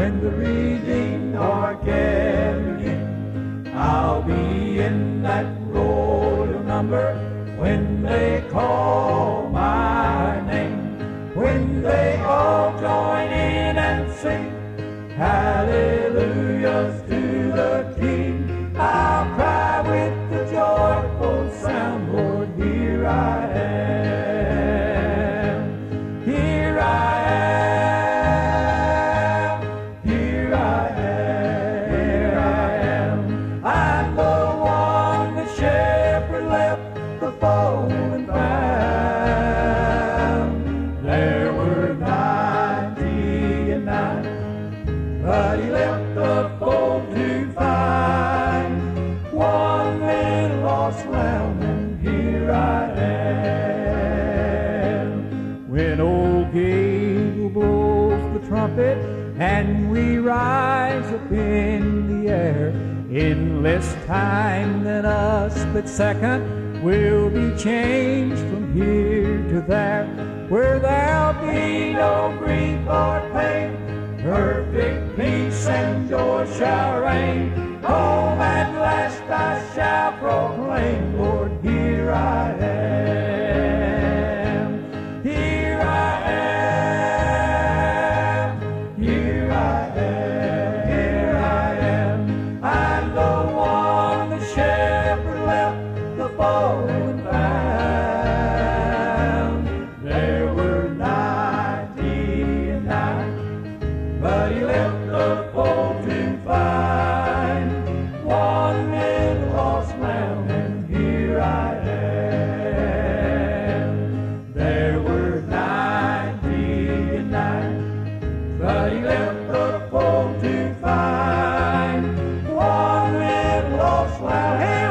when the redeemed are gathered in. I'll be in that royal number when they call my name, when they all join in and sing hallelujahs to the King. I'll cry with the joyful sound, Lord, here I am. Here I am. Here I am. Here I am. I'm the one the shepherd left the fold and found. There were 99, but he left the fold to find one little lost lamb, and here I am. When old Gabriel blows the trumpet and we rise up in the air, in less time than a split second we'll be changed from here to there, where there'll be no grief or pain. Perfect peace and joy shall reign. Home at last I shall proclaim, Lord, here I am. Here I am. Here I am. Here I am. I'm the one the shepherd left the fold and found. There were 99, but he left the fold to find one little lost lamb, and here I am. There were 99, but he left the fold to find one little lost lamb.